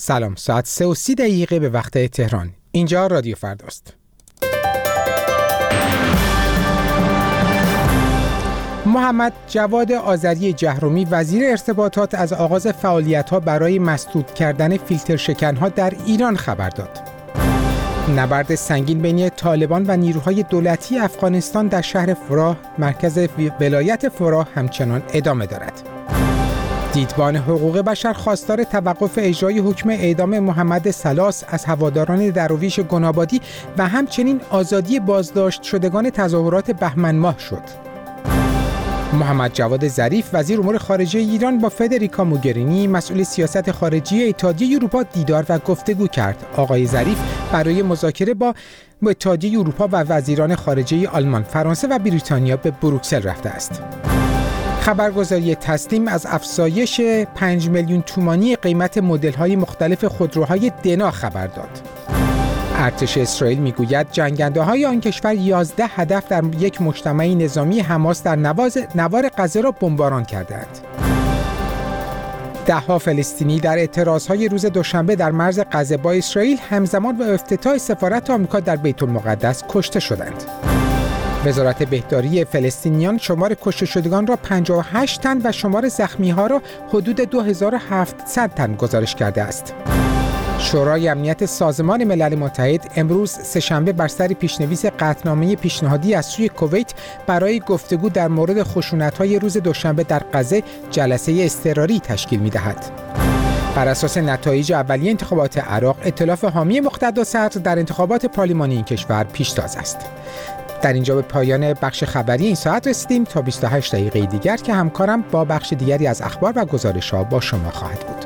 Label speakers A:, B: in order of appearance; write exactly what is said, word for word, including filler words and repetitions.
A: سلام، ساعت سه و سی دقیقه به وقت تهران. اینجا رادیو فرداست. محمد جواد آذری جهرومی وزیر ارتباطات از آغاز فعالیت‌ها برای مسدود کردن فیلتر شکن‌ها در ایران خبر داد. نبرد سنگین بین طالبان و نیروهای دولتی افغانستان در شهر فراه، مرکز ولایت فراه همچنان ادامه دارد. دیدبان حقوق بشر خواستار توقف اجرای حکم اعدام محمد سلاس از هواداران درویش گنابادی و همچنین آزادی بازداشت شدگان تظاهرات بهمن ماه شد. محمد جواد ظریف وزیر امور خارجه ایران با فدریکا موگرینی مسئول سیاست خارجی اتحادیه اروپا دیدار و گفتگو کرد. آقای ظریف برای مذاکره با اتحادیه اروپا و وزیران خارجه آلمان، فرانسه و بریتانیا به بروکسل رفته است. خبرگزاری تسنیم از افزایش پنج میلیون تومانی قیمت مدل‌های مختلف خودروهای دنا خبر داد. ارتش اسرائیل میگوید جنگنده‌های آن کشور یازده هدف در یک مجتمع نظامی حماس در نواز نوار غزه را بمباران کردند. ده‌ها فلسطینی در اعتراضهای روز دوشنبه در مرز غزه با اسرائیل همزمان با افتتاح سفارت آمریکا در بیت المقدس کشته شدند. وزارت بهداری فلسطینیان شمار کشته شدگان را پنجاه و هشت تن و شمار زخمی‌ها را حدود دو هزار و هفتصد تن گزارش کرده است. شورای امنیت سازمان ملل متحد امروز سه‌شنبه بر سر پیشنویس قطعنامه پیشنهادی از سوی کویت برای گفتگو در مورد خشونت‌های روز دوشنبه در غزه جلسه اضطراری تشکیل می‌دهد. بر اساس نتایج اولیه انتخابات عراق، ائتلاف حامی مقتدا صدر در انتخابات پارلمانی این کشور پیشتاز است. در اینجا به پایان بخش خبری این ساعت رسیدیم. تا بیست و هشت دقیقه دیگر که همکارم با بخش دیگری از اخبار و گزارش‌ها با شما خواهد بود.